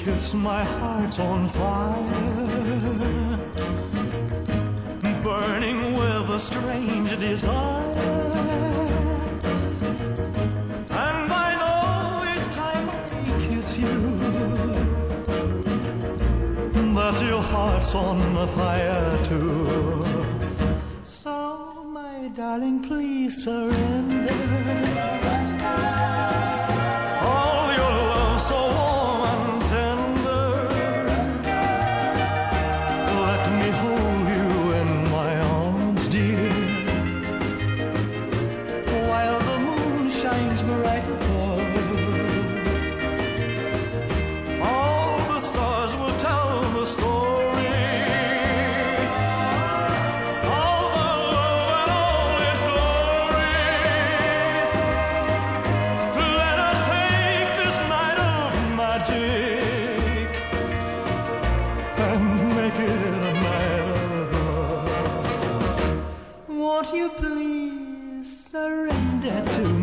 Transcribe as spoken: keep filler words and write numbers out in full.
kiss, my heart's on fire, burning with a strange desire. And I know each time I kiss you that your heart's on fire too. So, my darling, please surrender. Won't you please surrender to me?